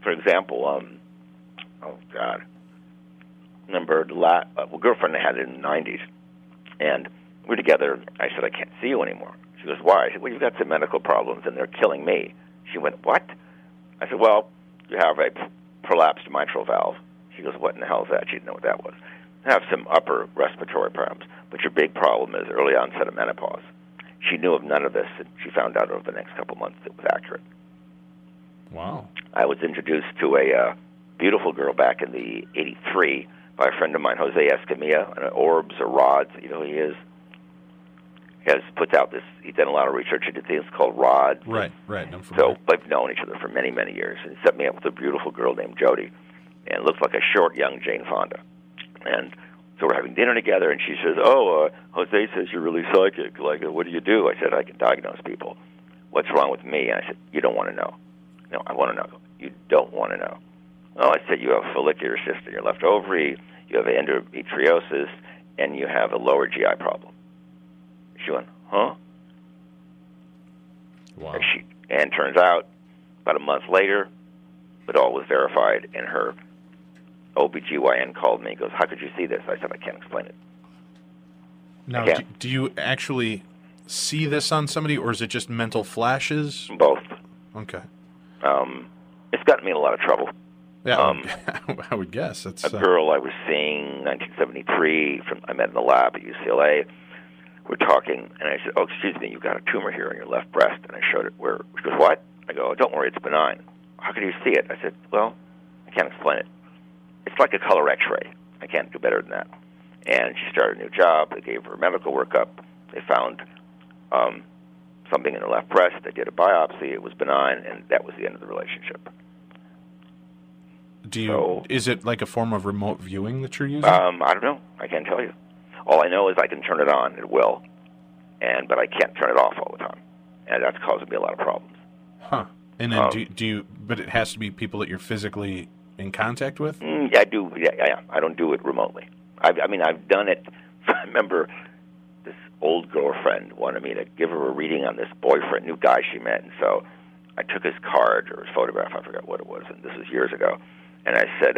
for example, oh God, remember the girlfriend I had in the 90s, and we were together. I said, I can't see you anymore. She goes, why? I said, well, you've got some medical problems, and they're killing me. She went, what? I said, well, you have a prolapsed mitral valve. She goes, what in the hell is that? She didn't know what that was. I have some upper respiratory problems, but your big problem is early onset of menopause. She knew of none of this, and she found out over the next couple months it was accurate. Wow. I was introduced to a beautiful girl back in the 83 by a friend of mine, Jose Escamilla, and Orbs or Rods, you know who he is. He has puts out this, he's done a lot of research into things called Rods. Right. So we've known each other for many, many years. And he set me up with a beautiful girl named Jody, and it looks like a short, young Jane Fonda. And so we're having dinner together, and she says, Jose says you're really psychic. Like, what do you do? I said, I can diagnose people. What's wrong with me? And I said, you don't want to know. No, I want to know. You don't want to know. Oh, I said, you have follicular cyst in your left ovary, you have endometriosis, and you have a lower GI problem. She went, huh? Wow. And turns out, about a month later, it all was verified, and her OBGYN called me and goes, how could you see this? I said, I can't explain it. Now, do you actually see this on somebody, or is it just mental flashes? Both. Okay. It's gotten me in a lot of trouble. Yeah, I would guess. It's a girl I was seeing, 1973, I met in the lab at UCLA. We're talking, and I said, oh, excuse me, you've got a tumor here on your left breast. And I showed it where. She goes, what? I go, oh, don't worry, it's benign. How can you see it? I said, well, I can't explain it. It's like a color X-ray. I can't do better than that. And she started a new job. They gave her a medical workup. They found something in her left breast. They did a biopsy. It was benign, and that was the end of the relationship. Is it like a form of remote viewing that you're using? I don't know. I can't tell you. All I know is I can turn it on. It will. But I can't turn it off all the time. And that's causing me a lot of problems. Huh. And then do you, but it has to be people that you're physically in contact with? Yeah, I do. Yeah. I don't do it remotely. I've done it. I remember this old girlfriend wanted me to give her a reading on this boyfriend, new guy she met. And so I took his card or his photograph. I forgot what it was. And this was years ago. And I said,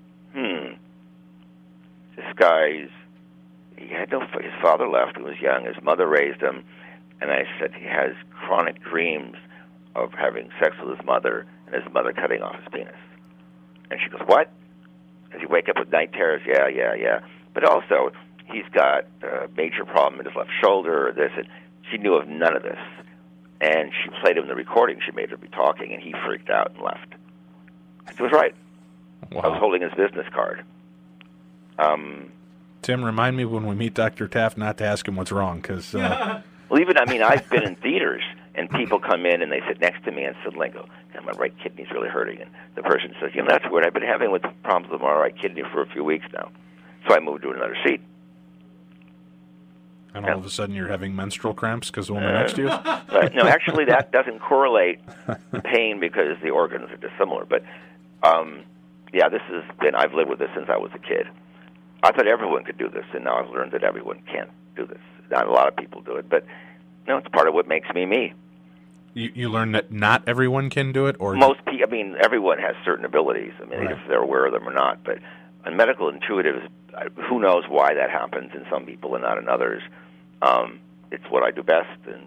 this guy's, his father left when he was young. His mother raised him. And I said, he has chronic dreams of having sex with his mother and his mother cutting off his penis. And she goes, what? Does he wake up with night terrors? Yeah. But also, he's got a major problem in his left shoulder or this. And she knew of none of this. And she played him the recording. She made her be talking, and he freaked out and left. She was right. Wow. I was holding his business card. Tim, remind me when we meet Dr. Taft not to ask him what's wrong, because... Well, I've been in theaters, and people come in and they sit next to me and suddenly go, my right kidney's really hurting. And the person says, that's weird. I've been having problems with my right kidney for a few weeks now. So I moved to another seat. And all of a sudden you're having menstrual cramps because the woman next to you? No, actually that doesn't correlate pain because the organs are dissimilar. But, I've lived with this since I was a kid. I thought everyone could do this, and now I've learned that everyone can't do this. Not a lot of people do it, but it's part of what makes me me. You learn that not everyone can do it, or most people. Everyone has certain abilities. Right. If they're aware of them or not. But on medical intuitives, who knows why that happens in some people and not in others. It's what I do best, and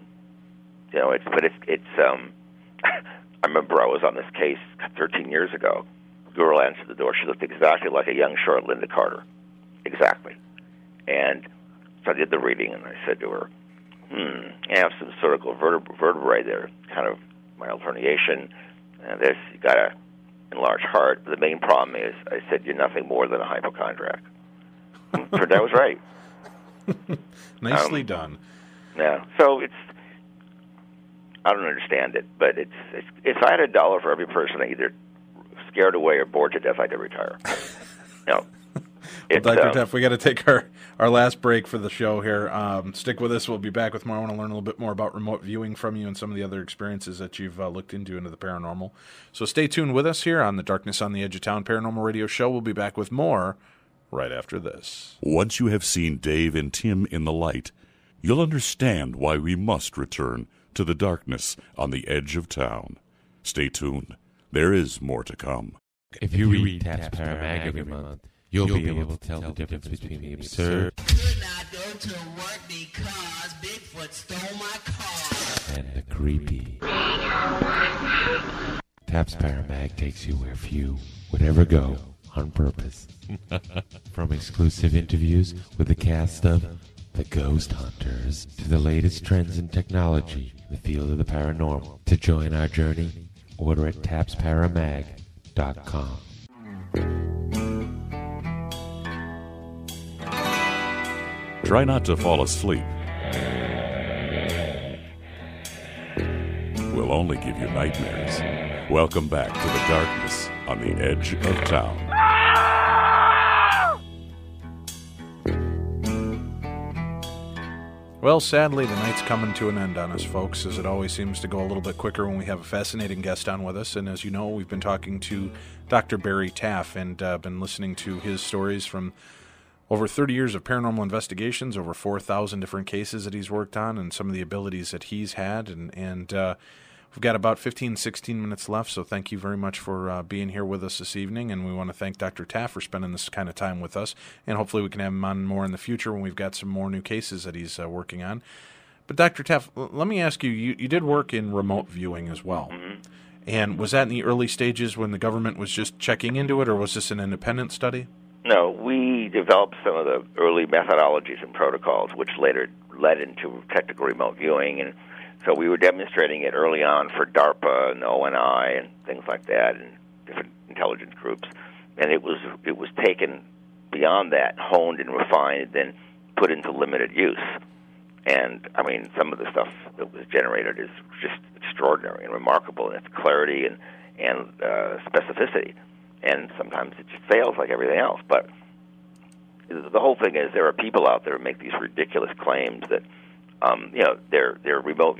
I remember I was on this case 13 years ago. A girl answered the door. She looked exactly like a young, short Linda Carter. Exactly. And so I did the reading, and I said to her, I have some cervical vertebrae there, kind of mild herniation, and this, you got an enlarged heart. But the main problem is, I said, you're nothing more than a hypochondriac. Turned out I was right. Nicely done. Yeah. So I don't understand it, but if I had $1 for every person I either scared away or bored to death, I'd retire. Well, Dr. Taft, we got to take our last break for the show here. Stick with us. We'll be back with more. I want to learn a little bit more about remote viewing from you and some of the other experiences that you've looked into the paranormal. So stay tuned with us here on the Darkness on the Edge of Town Paranormal Radio Show. We'll be back with more right after this. Once you have seen Dave and Tim in the light, you'll understand why we must return to the darkness on the edge of town. Stay tuned. There is more to come. If you read Taps Paramag every month, you'll be able to tell the difference between the absurd Could not go to work because Bigfoot stole my car. and the creepy. Taps Paramag takes you where few would ever go on purpose. From exclusive interviews with the cast of The Ghost Hunters to the latest trends in technology in the field of the paranormal. To join our journey, order at tapsparamag.com. Try not to fall asleep. We'll only give you nightmares. Welcome back to the darkness on the edge of town. Well, sadly, the night's coming to an end on us, folks, as it always seems to go a little bit quicker when we have a fascinating guest on with us. And as you know, we've been talking to Dr. Barry Taff and been listening to his stories from over 30 years of paranormal investigations, over 4,000 different cases that he's worked on, and some of the abilities that he's had. And we've got about 15, 16 minutes left, so thank you very much for being here with us this evening. And we want to thank Dr. Taff for spending this kind of time with us. And hopefully we can have him on more in the future when we've got some more new cases that he's working on. But Dr. Taff, let me ask you, you did work in remote viewing as well. Mm-hmm. And was that in the early stages when the government was just checking into it, or was this an independent study? No, we developed some of the early methodologies and protocols, which later led into technical remote viewing, and so we were demonstrating it early on for DARPA and ONI and things like that, and different intelligence groups. And it was taken beyond that, honed and refined, then put into limited use. And I mean, some of the stuff that was generated is just extraordinary and remarkable in its clarity and specificity. And sometimes it just fails like everything else. But the whole thing is, there are people out there who make these ridiculous claims that, they're remote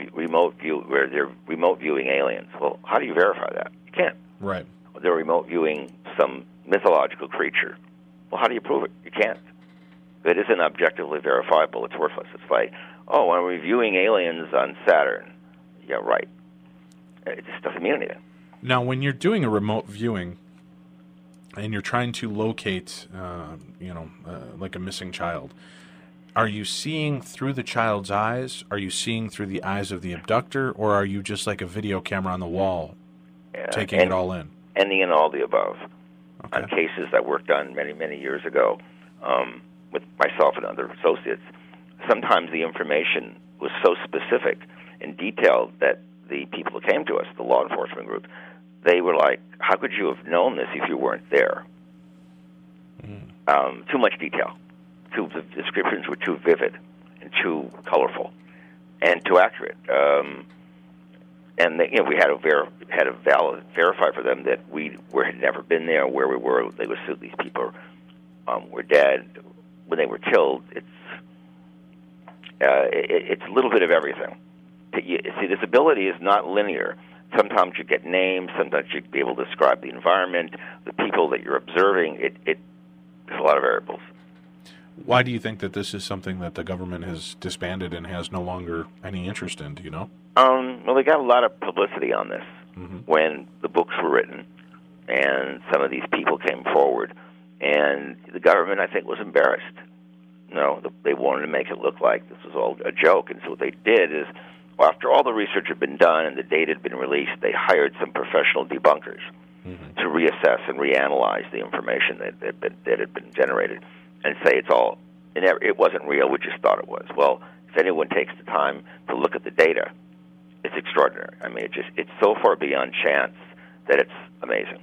viewing aliens. Well, how do you verify that? You can't. Right. They're remote viewing some mythological creature. Well, how do you prove it? You can't. If it isn't objectively verifiable, it's worthless. It's like, oh, I'm reviewing aliens on Saturn. Yeah, right. It just doesn't mean anything. Now, when you're doing a remote viewing and you're trying to locate, like a missing child, are you seeing through the child's eyes? Are you seeing through the eyes of the abductor? Or are you just like a video camera on the wall, taking it all in? Any and all the above. Okay. On cases that worked on many, many years ago with myself and other associates, sometimes the information was so specific and detailed that the people who came to us, the law enforcement group, they were like, how could you have known this if you weren't there? Too much detail. The descriptions were too vivid and too colorful and too accurate. And we had to verify for them that we had never been there, where we were. They would assume these people were dead. When they were killed, it's a little bit of everything. See, this ability is not linear. Sometimes you get names. Sometimes you'd be able to describe the environment, the people that you're observing. There's a lot of variables. Why do you think that this is something that the government has disbanded and has no longer any interest in? Do you know? Well, they got a lot of publicity on this when the books were written, and some of these people came forward, and the government, I think, was embarrassed. They wanted to make it look like this was all a joke, and so what they did is, after all the research had been done and the data had been released, they hired some professional debunkers to reassess and reanalyze the information that had been generated and say it wasn't real, we just thought it was. Well, if anyone takes the time to look at the data, it's extraordinary. I mean, it's so far beyond chance that it's amazing.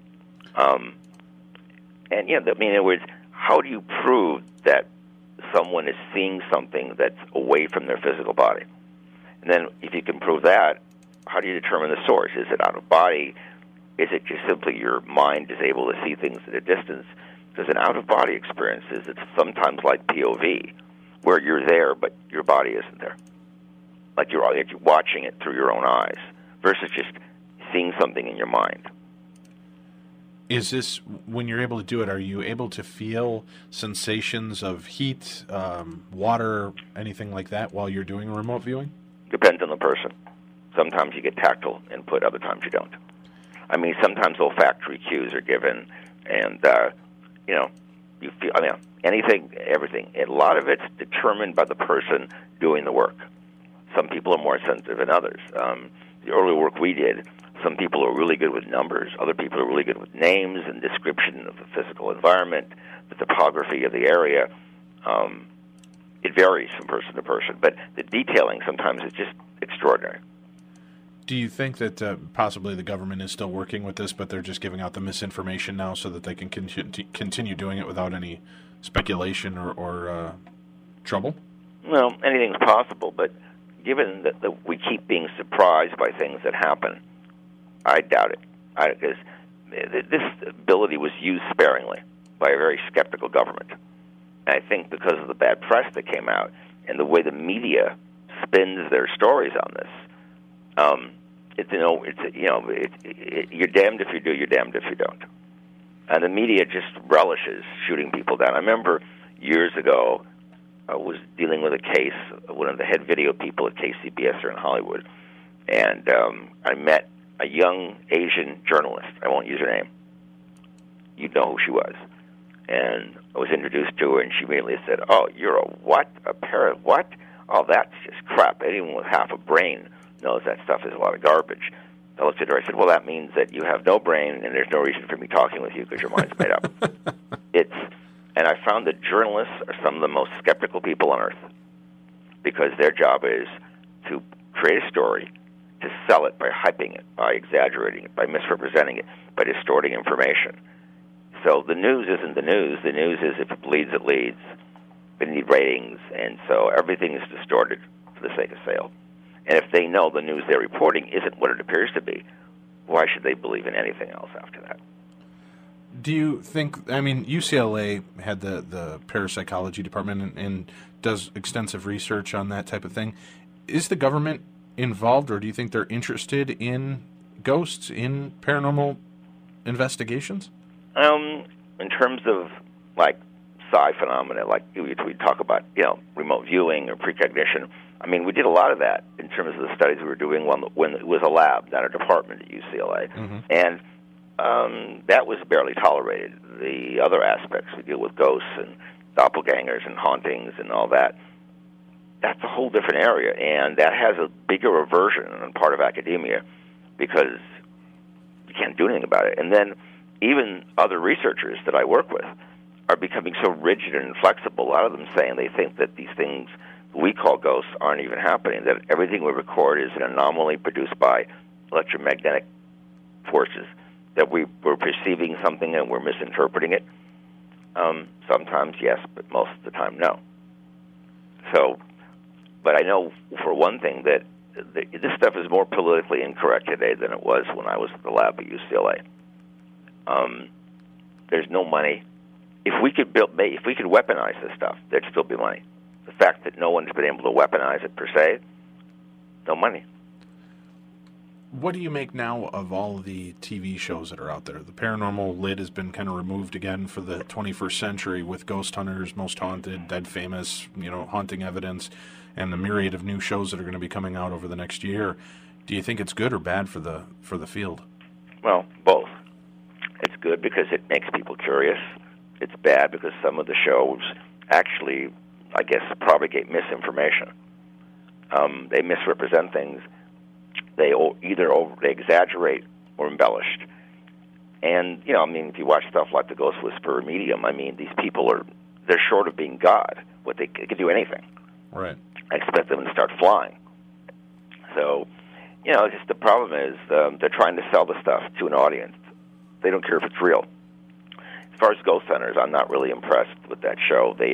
In other words, how do you prove that someone is seeing something that's away from their physical body? And then if you can prove that, how do you determine the source? Is it out of body? Is it just simply your mind is able to see things at a distance? Because an out-of-body experience is it's sometimes like POV, where you're there but your body isn't there. Like you're watching it through your own eyes versus just seeing something in your mind. Is this, when you're able to do it, are you able to feel sensations of heat, water, anything like that while you're doing remote viewing? Depends on the person. Sometimes you get tactile input, other times you don't. I mean, sometimes olfactory cues are given, and you feel. I mean, anything, everything. A lot of it's determined by the person doing the work. Some people are more sensitive than others. The early work we did, some people are really good with numbers. Other people are really good with names and description of the physical environment, the topography of the area. It varies from person to person, but the detailing sometimes is just extraordinary. Do you think that possibly the government is still working with this, but they're just giving out the misinformation now so that they can continue doing it without any speculation or trouble? Well, anything's possible, but given that we keep being surprised by things that happen, I doubt it. Because this ability was used sparingly by a very skeptical government. And I think because of the bad press that came out and the way the media spins their stories on this, you're damned if you do, you're damned if you don't. And the media just relishes shooting people down. I remember years ago, I was dealing with a case, one of the head video people at KCBS in Hollywood, and I met a young Asian journalist. I won't use her name. You'd know who she was. And I was introduced to her, and she immediately said, "Oh, you're a what? A parrot? What? Oh, that's just crap. Anyone with half a brain knows that stuff is a lot of garbage." I looked at her, I said, "Well, that means that you have no brain, and there's no reason for me talking with you because your mind's made up." And I found that journalists are some of the most skeptical people on earth because their job is to create a story, to sell it by hyping it, by exaggerating it, by misrepresenting it, by distorting information. So the news isn't the news. The news is if it bleeds, it leads. They need ratings, and so everything is distorted for the sake of sale. And if they know the news they're reporting isn't what it appears to be, why should they believe in anything else after that? Do you think, I mean, UCLA had the parapsychology department and does extensive research on that type of thing. Is the government involved, or do you think they're interested in ghosts, in paranormal investigations? In terms of, like, psi phenomena, like we talk about, remote viewing or precognition, I mean, we did a lot of that in terms of the studies we were doing when it was a lab, not a department at UCLA. Mm-hmm. And that was barely tolerated. The other aspects, we deal with ghosts and doppelgangers and hauntings and all that, that's a whole different area. And that has a bigger aversion on part of academia because you can't do anything about it. And then even other researchers that I work with are becoming so rigid and inflexible, a lot of them saying they think that these things we call ghosts aren't even happening, that everything we record is an anomaly produced by electromagnetic forces, that we're perceiving something and we're misinterpreting it. Sometimes yes, but most of the time no. So, but I know for one thing that this stuff is more politically incorrect today than it was when I was at the lab at UCLA. There's no money. If we could weaponize this stuff, there'd still be money. The fact that no one's been able to weaponize it per se, no money. What do you make now of all of the TV shows that are out there? The paranormal lid has been kind of removed again for the 21st century with Ghost Hunters, Most Haunted, Dead Famous, Haunting Evidence, and the myriad of new shows that are going to be coming out over the next year. Do you think it's good or bad for the field? Well, both. It's good because it makes people curious. It's bad because some of the shows actually, I guess, propagate misinformation. They misrepresent things. They either they exaggerate or embellished. And, if you watch stuff like The Ghost Whisperer Medium, these people they're short of being God. They could do anything. Right. I expect them to start flying. So, just the problem is they're trying to sell the stuff to an audience. They don't care if it's real. As far as Ghost Hunters, I'm not really impressed with that show. They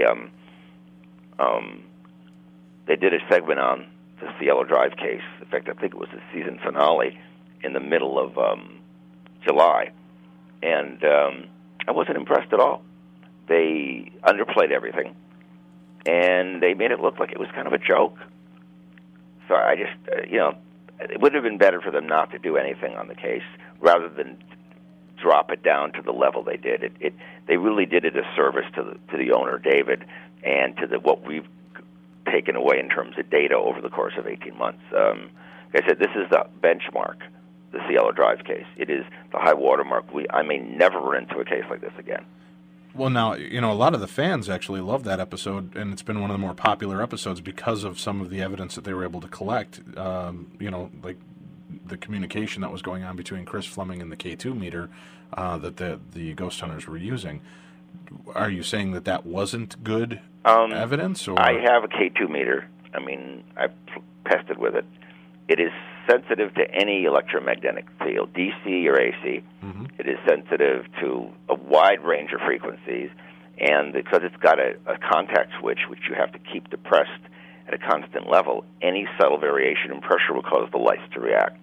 did a segment on the Cielo Drive case. In fact, I think it was the season finale in the middle of July. And I wasn't impressed at all. They underplayed everything. And they made it look like it was kind of a joke. So I just, it would have been better for them not to do anything on the case rather than drop it down to the level they did. They really did a disservice to the owner, David, and to what we've taken away in terms of data over the course of 18 months. Like I said, this is the benchmark. the Cielo Drive case. It is the high watermark. I may never run into a case like this again. Well, now, a lot of the fans actually love that episode, and it's been one of the more popular episodes because of some of the evidence that they were able to collect, like the communication that was going on between Chris Fleming and the K2 meter that the ghost hunters were using. Are you saying that wasn't good evidence? Or? I have a K2 meter. I mean, I've tested with it. It is sensitive to any electromagnetic field, DC or AC. Mm-hmm. It is sensitive to a wide range of frequencies, and because it's got a contact switch, which you have to keep depressed at a constant level, any subtle variation in pressure will cause the lights to react.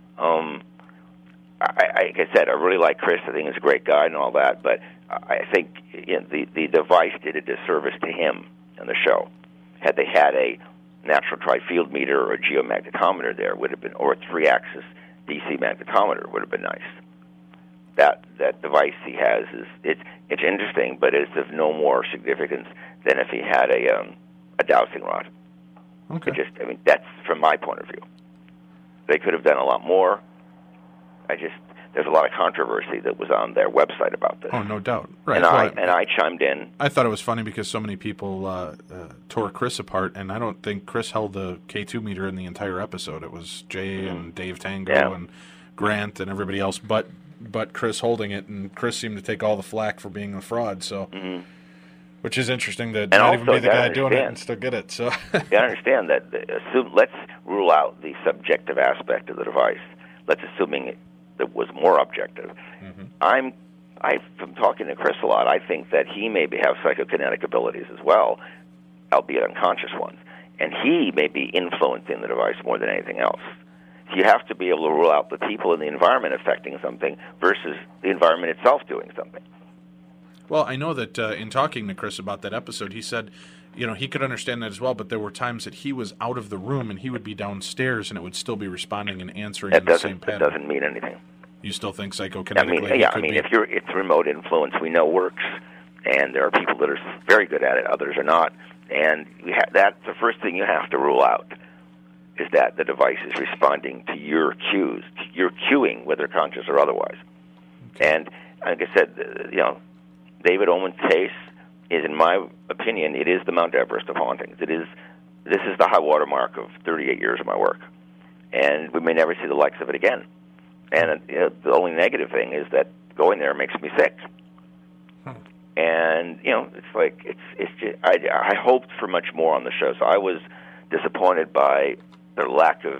Like I said, I really like Chris. I think he's a great guy and all that, but I think the device did a disservice to him in the show. Had they had a natural tri-field meter or a geomagnetometer there, would have been, or a 3-axis DC magnetometer would have been nice. That device he has it's interesting, but it's of no more significance than if he had a dowsing rod. Okay. That's from my point of view. They could have done a lot more. There's a lot of controversy that was on their website about this. Oh, no doubt. Right. And I chimed in. I thought it was funny because so many people tore Chris apart, and I don't think Chris held the K2 meter in the entire episode. It was Jay and Dave Tango and Grant and everybody else, but Chris holding it, and Chris seemed to take all the flack for being a fraud. So, which is interesting that not even be the guy doing it and still get it. So, I understand that. Let's rule out the subjective aspect of the device. Let's assuming it was more objective. Mm-hmm. From talking to Chris a lot, I think that he maybe have psychokinetic abilities as well, albeit unconscious ones, and he may be influencing the device more than anything else. So you have to be able to rule out the people in the environment affecting something versus the environment itself doing something. Well, I know that in talking to Chris about that episode, he said, he could understand that as well, but there were times that he was out of the room and he would be downstairs and it would still be responding and answering in the same pattern. That doesn't mean anything. You still think psychokinetically? If remote influence we know works, and there are people that are very good at it, others are not, and that's the first thing you have to rule out, is that the device is responding to your cues, to your cueing, whether conscious or otherwise. Okay. And like I said, David Owen's case is, in my opinion, it is the Mount Everest of hauntings. This is the high water mark of 38 years of my work, and we may never see the likes of it again. And the only negative thing is that going there makes me sick. And it's like it's just, I hoped for much more on the show, so I was disappointed by their lack of.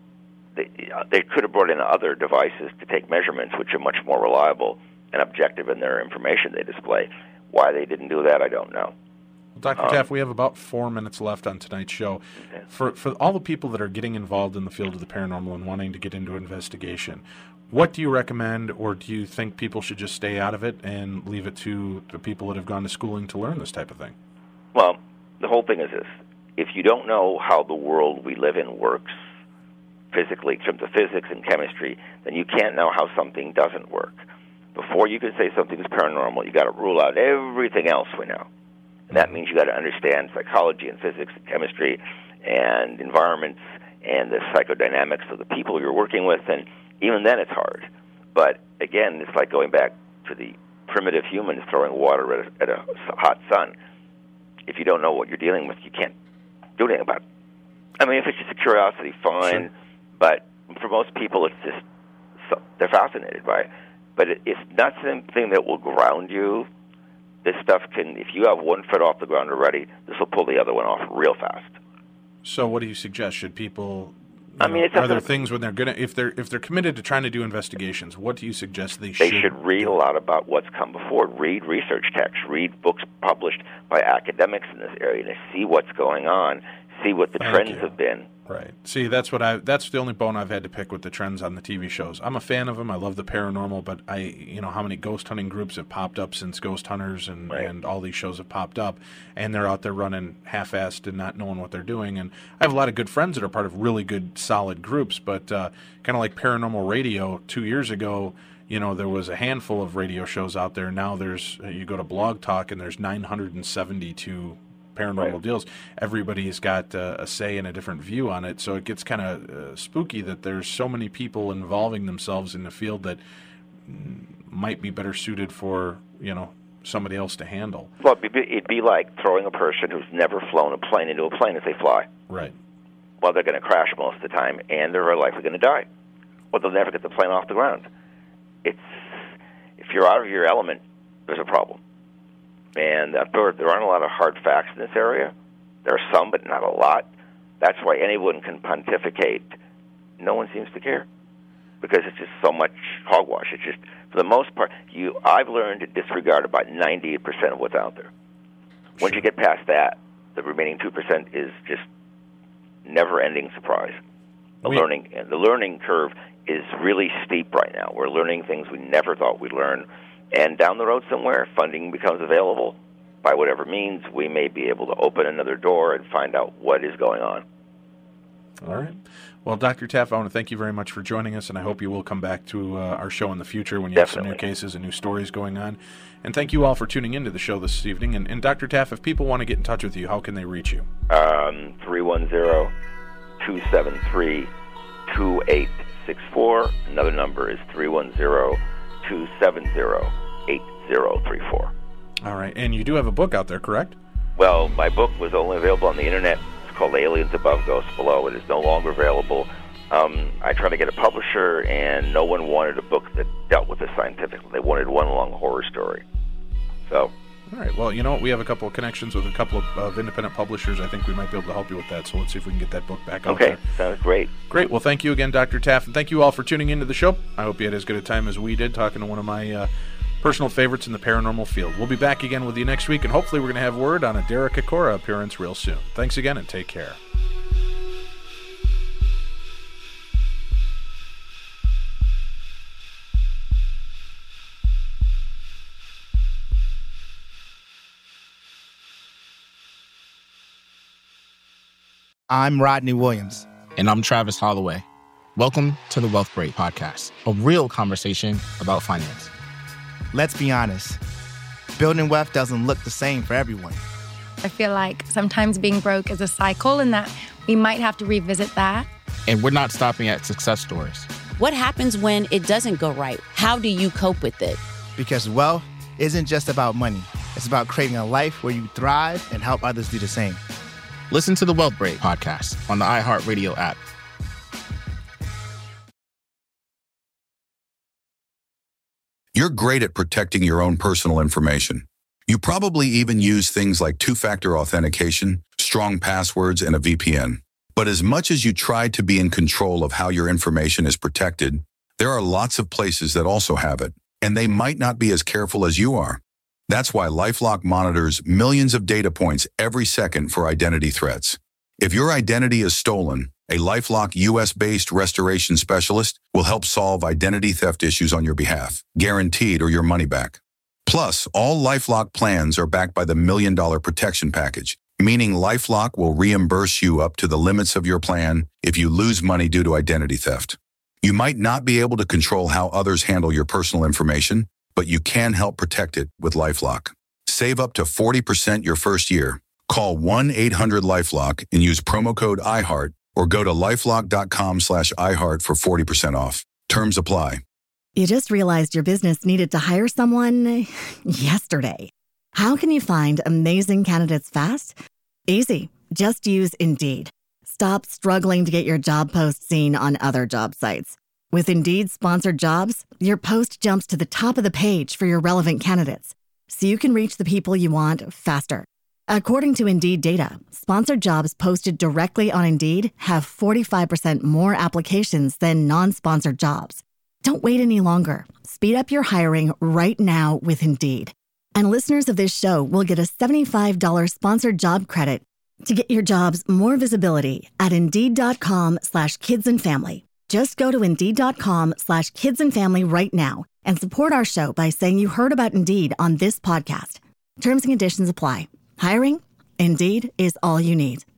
They could have brought in other devices to take measurements, which are much more reliable and objective in their information they display. Why they didn't do that, I don't know. Well, Dr. Taff, we have about 4 minutes left on tonight's show. Okay. For all the people that are getting involved in the field of the paranormal and wanting to get into investigation, what do you recommend, or do you think people should just stay out of it and leave it to the people that have gone to schooling to learn this type of thing? Well, the whole thing is this. If you don't know how the world we live in works, physically, in terms of physics and chemistry, then you can't know how something doesn't work. Before you can say something's paranormal, you got to rule out everything else we know. And that means you got to understand psychology and physics and chemistry and environments and the psychodynamics of the people you're working with, and even then it's hard. But again, it's like going back to the primitive humans throwing water at a hot sun. If you don't know what you're dealing with, you can't do anything about it. I mean, if it's just a curiosity, fine. Sure. But for most people, it's just they're fascinated by it. But it's not something that will ground you. This stuff can, if you have 1 foot off the ground already, this will pull the other one off real fast. So, what do you suggest? Should people? Are there things when they're gonna, if they're committed to trying to do investigations? What do you suggest they should? They should read a lot about what's come before. Read research texts. Read books published by academics in this area to see what's going on. See what the trends have been. Right. See, that's the only bone I've had to pick with the trends on the TV shows. I'm a fan of them. I love the paranormal, but how many ghost hunting groups have popped up since Ghost Hunters and all these shows have popped up, and they're out there running half-assed and not knowing what they're doing. And I have a lot of good friends that are part of really good, solid groups, but kind of like Paranormal Radio 2 years ago, there was a handful of radio shows out there. Now you go to Blog Talk and there's 972 paranormal deals, everybody's got a say and a different view on it. So it gets kind of spooky that there's so many people involving themselves in the field that might be better suited for, somebody else to handle. Well, it'd be like throwing a person who's never flown a plane into a plane as they fly. Right. Well, they're going to crash most of the time, and they're likely going to die. Or they'll never get the plane off the ground. If you're out of your element, there's a problem. And there aren't a lot of hard facts in this area. There are some, but not a lot. That's why anyone can pontificate. No one seems to care, because it's just so much hogwash. It's just, for the most part, I've learned to disregard about 98% of what's out there. Once you get past that, the remaining 2% is just never-ending surprise. The learning curve is really steep right now. We're learning things we never thought we'd learn. And down the road somewhere, funding becomes available. By whatever means, we may be able to open another door and find out what is going on. All right. Well, Dr. Taff, I want to thank you very much for joining us, and I hope you will come back to our show in the future when you have some new cases and new stories going on. And thank you all for tuning into the show this evening. And Dr. Taff, if people want to get in touch with you, how can they reach you? 310-273-2864. Another number is 310-270-8034. All right. And you do have a book out there, correct? Well, my book was only available on the Internet. It's called Aliens Above, Ghosts Below. It is no longer available. I tried to get a publisher, and no one wanted a book that dealt with this scientifically. They wanted one long horror story. So... All right. Well, you know what? We have a couple of connections with a couple of independent publishers. I think we might be able to help you with that. So let's see if we can get that book back out there. Okay. Sounds great. Great. Well, thank you again, Dr. Taff. And thank you all for tuning into the show. I hope you had as good a time as we did talking to one of my personal favorites in the paranormal field. We'll be back again with you next week, and hopefully we're going to have word on a Derek Acorah appearance real soon. Thanks again, and take care. I'm Rodney Williams. And I'm Travis Holloway. Welcome to the Wealth Break Podcast, a real conversation about finance. Let's be honest. Building wealth doesn't look the same for everyone. I feel like sometimes being broke is a cycle and that we might have to revisit that. And we're not stopping at success stories. What happens when it doesn't go right? How do you cope with it? Because wealth isn't just about money. It's about creating a life where you thrive and help others do the same. Listen to the Wealth Break Podcast on the iHeartRadio app. You're great at protecting your own personal information. You probably even use things like two-factor authentication, strong passwords, and a VPN. But as much as you try to be in control of how your information is protected, there are lots of places that also have it, and they might not be as careful as you are. That's why LifeLock monitors millions of data points every second for identity threats. If your identity is stolen, a LifeLock US-based restoration specialist will help solve identity theft issues on your behalf, guaranteed or your money back. Plus, all LifeLock plans are backed by the $1 Million Protection Package, meaning LifeLock will reimburse you up to the limits of your plan if you lose money due to identity theft. You might not be able to control how others handle your personal information, but you can help protect it with LifeLock. Save up to 40% your first year. Call 1-800-LifeLock and use promo code iHeart or go to lifelock.com/iHeart for 40% off. Terms apply. You just realized your business needed to hire someone yesterday. How can you find amazing candidates fast? Easy. Just use Indeed. Stop struggling to get your job post seen on other job sites. With Indeed sponsored jobs, your post jumps to the top of the page for your relevant candidates, so you can reach the people you want faster. According to Indeed data, sponsored jobs posted directly on Indeed have 45% more applications than non-sponsored jobs. Don't wait any longer. Speed up your hiring right now with Indeed. And listeners of this show will get a $75 sponsored job credit to get your jobs more visibility at Indeed.com/kidsandfamily. Just go to Indeed.com/kidsandfamily right now and support our show by saying you heard about Indeed on this podcast. Terms and conditions apply. Hiring? Indeed is all you need.